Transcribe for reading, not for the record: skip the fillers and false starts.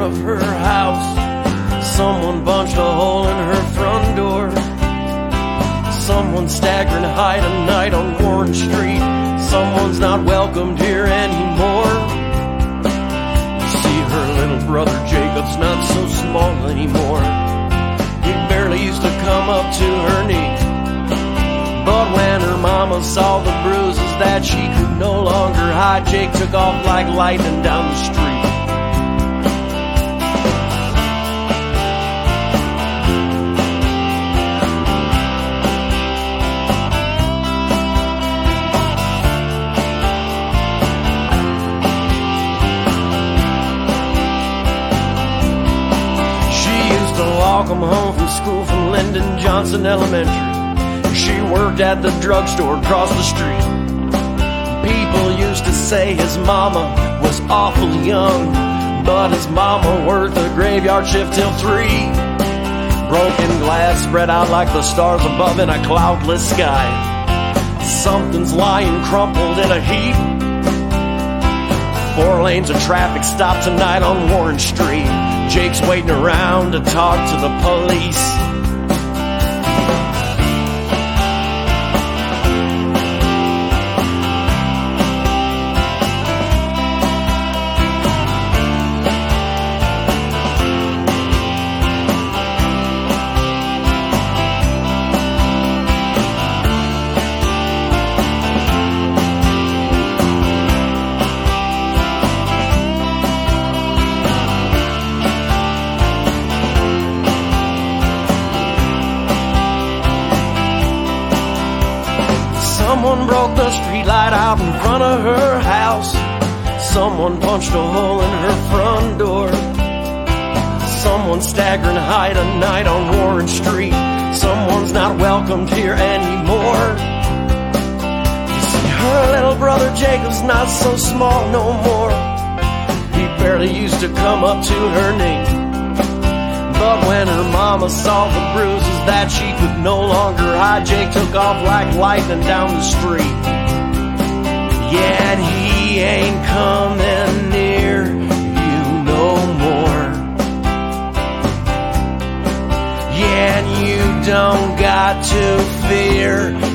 front of her house. Someone punched a hole in her front door. Someone's staggering high tonight on Warren Street. Someone's not welcomed here anymore. You see, her little brother Jacob's not so small anymore. He barely used to come up to her knee. But when her mama saw the bruises that she could no longer hide, Jake took off like lightning down the street. Walk him home from school from Lyndon Johnson Elementary. She worked at the drugstore across the street. People used to say his mama was awful young, but his mama worked the graveyard shift till 3. Broken glass spread out like the stars above in a cloudless sky. Something's lying crumpled in a heap. 4 lanes of traffic stopped tonight on Warren Street. Jake's waiting around to talk to the police. Someone broke the streetlight out in front of her house. Someone punched a hole in her front door. Someone's staggering high tonight on Warren Street. Someone's not welcomed here anymore. You see, her little brother Jacob's not so small no more. He barely used to come up to her knee. But when her mama saw the bruises that she could no longer hide, Jake took off like lightning down the street. Yeah, and he ain't coming near you no more. Yeah, and you don't got to fear